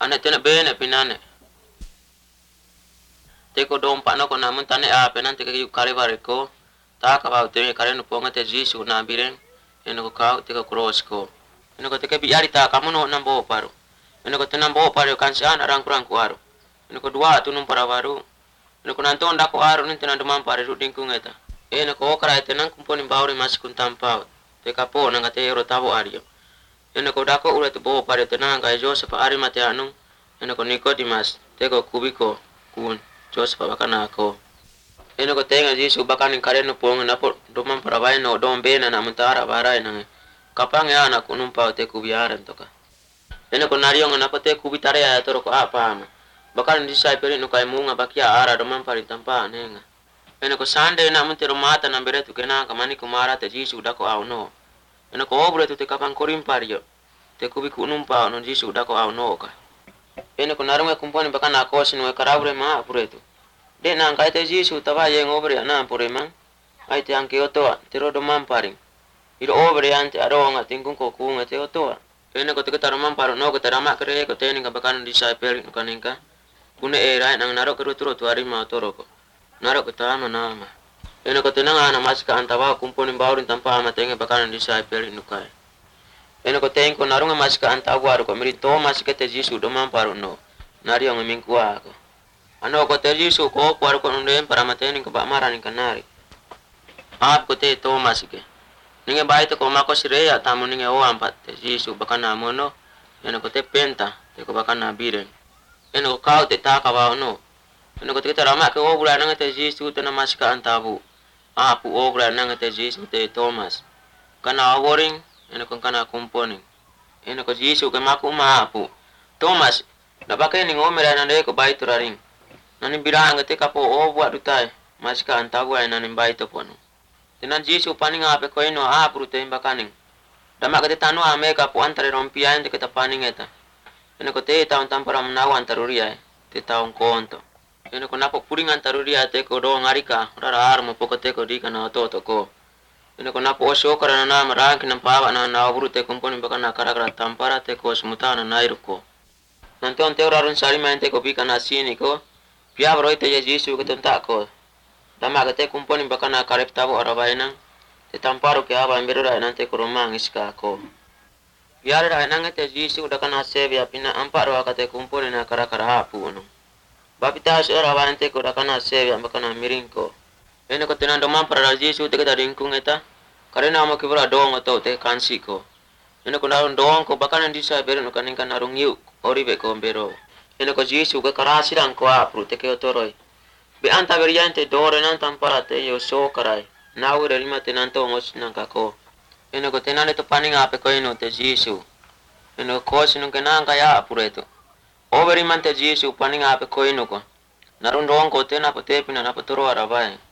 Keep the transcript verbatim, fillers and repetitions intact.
Ane tena bene pinane. Teko dompa no ko namun tane a penan teke yu kare bareko. Ta ka ba te kare no ponga te jisu na biren. Eno ko ka teko cross ko. Eno ko teke biari ta kamu no nambo paru. Eno ko tenam bo paru kan si ana rang kurang kuaru. Eno ko dua tu num para baru. Eno ko nanto nda ko aru nin tenan demam pare ru dingkung eta. Eno ko kara tenan kumponi bauri mas kun tampau. Teka po nanga te ero tabo ario. Eno ko dako ure te bo pare tenan ga Joseph ari mate anu. Eno ko Nicodemus teko kubiko kun Joseph bakana ko. Eno ko tenga Yesu bakani kare no ponga na po domam para bai no dom bena na mutara barai na. Kapang ya na kunum pau te kubiaran toka. Eno ko nario na po te kubitare ya toro ko apa ama. Bakal di sai pere no kai munga bakia ara domam pari tampa nenga. Eno ko sande na muntero mata na bere tu kena kamani kumara te Yesu dako au no. Eno ko obre tu te kapang korim pario. Te kubiku numpa no Yesu dako au no ka. Eno ko narunga kumponi bakana kosi no karabre ma puretu. De na kai te Yesu tava yeng obre na pure mang. Ai te anke otoa tero domam paring. Iro obre ante aronga tingkung ko kunga te otoa. Eno ko te taramam paro no ko tarama kere ko te ninga bakana di sai pere no kaninka. Kune era nang narok keruturo tu ari ma toroko. Narok ko tama nama. Eno ko tenanga ana masika antawa kumponi baurin tampa ama tenge bakana di sai pere no kai. Eno ko teng ko narunga masika antawa ro ko mirito masika te Yesu domam paro no. Nario ngimingkua ko. Ano ko te Yesu ko ko ko ndem para mateni ko ba marani kanari. Ap ko te to masike. Ninge baito ko mako sireya tamu ninge o ampat te Yesu bakana mono. Eno ko te penta te ko bakana biren. Eno ko kau te taka ba no. Eno ko te tarama ke obra nanga te Yesu te na masika antabu. Apu obra nanga te Yesu te Thomas. Kana aworing eno ko kana kumponing. Eno ko Yesu ke maku ma apu. Thomas na bakay ning omera na ko baito raring. Nani biranga te kapo obwa dutai masika antabu ay nani baito pono. Tenan Yesu paning ape ko ino apru te bakaning. Dama ka te tanu ame ka po antare rompia ente kita paning eta. Eno ko te taon tampara mnawa antaruria te taon konto. Eno ko napo puring antaruria te ko do ngarika rara armo poko te ko dika na toto ko. Eno ko napo osho kara na nama ranki na pawa na na obru te kumponi bakana karakara tampara te ko smutana na iruko. Nanti on te orarun sarima ente ko bika na sini ko. Pia bro ite Yesu ko tonta ko. Dama ka te kumponi bakana karep tabo arabainang. Te tamparo ke aba mbirura nante ko romang iska ko. Biar rai nang te Yesu da kana sevia pina amparo akate kumponi na karakara hapu ono. Bapita so rawa ante ko da kana sevia bakana miringko. Ene ko tenando mampara Yesu te kita ringkung eta. Karena mo kibra dong to te kansiko. Ene ko narun dong ko bakana disa bere no kaning kanarung yu oribe ko mbero. Ene ko Yesu ka karasiran ko apru te ke otoroi. Be anta beriante dore nan tampara te yo so karai. Naure lima tenanto ngos nang kako. Eno ko tenane to paning ape ko ino te Yesu. Eno ko sinu kenang kaya apureto. Overi man te Yesu paning ape ko ino ko. Narun roang ko tena po tepina na potoro arabai.